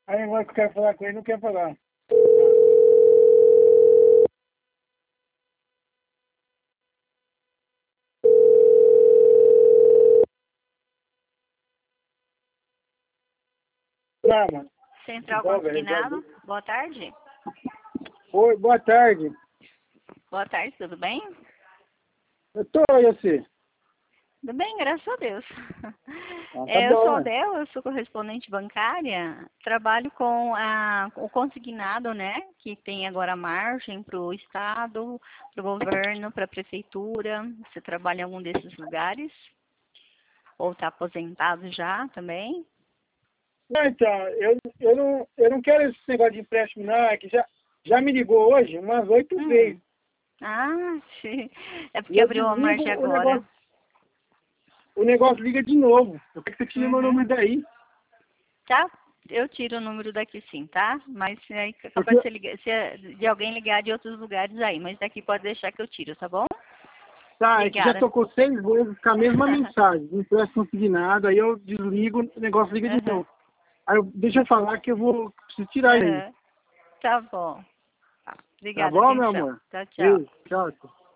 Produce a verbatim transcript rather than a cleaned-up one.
Aí agora que eu quero falar com ele, não quer falar. Não, mano. Central Bom, velho, Consignado, boa tarde. Oi, boa tarde. Boa tarde, tudo bem? Eu tô aí, você. Tudo bem, graças a Deus. Ah, tá É, eu bom, sou a né? Del, eu sou correspondente bancária, trabalho com a, o consignado, né, que tem agora margem para o Estado, para o governo, para a prefeitura. Você trabalha em algum desses lugares? Ou está aposentado já também? Não, então, eu, eu, não, eu não quero esse negócio de empréstimo, não. É que já, já me ligou hoje umas oito Hum. vezes. Ah, sim. É E porque eu abriu a desligo, margem o agora. negócio, o negócio liga de novo. Eu quero que você tire meu Uhum. número daí. Tá? Eu tiro o número daqui sim, tá? Mas aí Porque, capaz de, ligar, se de alguém ligar de outros lugares aí, mas daqui pode deixar que eu tiro, tá bom? tá, é que já Obrigada. tocou seis vezes com a mesma mensagem. Não empréstimo consignado, aí eu desligo, o negócio liga de Uhum. novo. Aí eu, deixa eu falar que eu vou preciso tirar ele aí. Uhum. Tá bom. Tá Obrigada, bom, meu atenção. amor? Tchau, tchau. Ei, tchau.